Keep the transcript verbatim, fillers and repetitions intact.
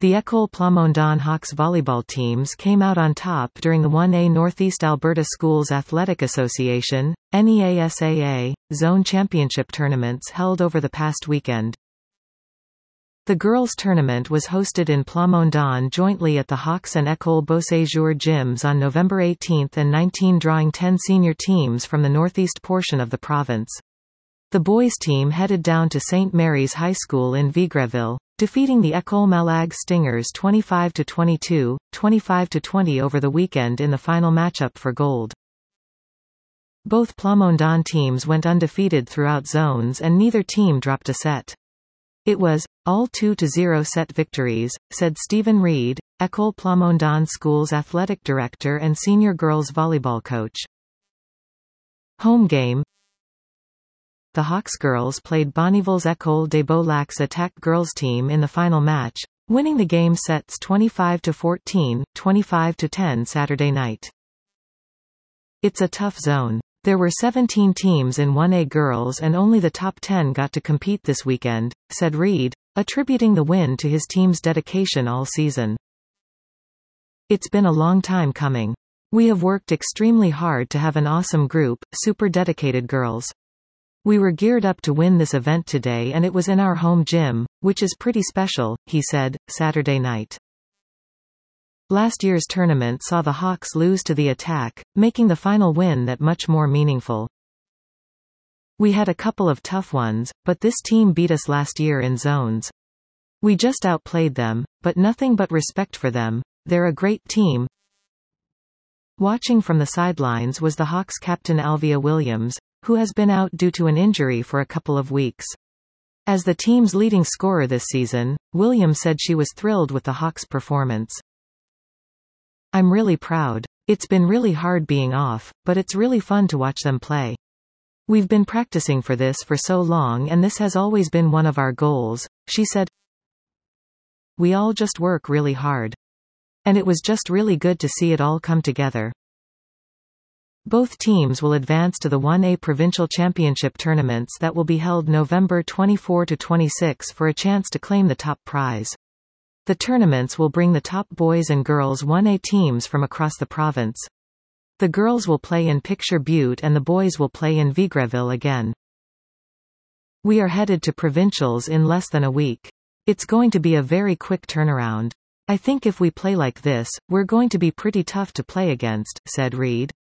The École Plamondon Hawks volleyball teams came out on top during the one A Northeast Alberta Schools Athletic Association, N E A S A A, Zone Championship tournaments held over the past weekend. The girls' tournament was hosted in Plamondon jointly at the Hawks and École Beauséjour gyms on November eighteenth and nineteenth, drawing ten senior teams from the northeast portion of the province. The boys' team headed down to Saint Mary's High School in Vigreville, defeating the École Malague Stingers twenty-five to twenty-two, twenty-five to twenty over the weekend in the final matchup for gold. Both Plamondon teams went undefeated throughout zones and neither team dropped a set. It was, all two to zero set victories, said Stephen Reed, École Plamondon School's athletic director and senior girls volleyball coach. Home game. The Hawks girls played Bonnyville's École des Beaux-Lacs attack girls team in the final match, winning the game sets twenty-five to fourteen, twenty-five to ten Saturday night. It's a tough zone. There were seventeen teams in one A girls and only the top ten got to compete this weekend, said Reed, attributing the win to his team's dedication all season. It's been a long time coming. We have worked extremely hard to have an awesome group, super dedicated girls. We were geared up to win this event today and it was in our home gym, which is pretty special, he said, Saturday night. Last year's tournament saw the Hawks lose to the Attack, making the final win that much more meaningful. We had a couple of tough ones, but this team beat us last year in zones. We just outplayed them, but nothing but respect for them. They're a great team. Watching from the sidelines was the Hawks captain Alvia Williams, who has been out due to an injury for a couple of weeks. As the team's leading scorer this season, Williams said she was thrilled with the Hawks' performance. I'm really proud. It's been really hard being off, but it's really fun to watch them play. We've been practicing for this for so long and this has always been one of our goals, she said. We all just work really hard. And it was just really good to see it all come together. Both teams will advance to the one A provincial championship tournaments that will be held November twenty-fourth to twenty-sixth for a chance to claim the top prize. The tournaments will bring the top boys and girls one A teams from across the province. The girls will play in Picture Butte and the boys will play in Vigreville again. We are headed to provincials in less than a week. It's going to be a very quick turnaround. I think if we play like this, we're going to be pretty tough to play against, said Reed.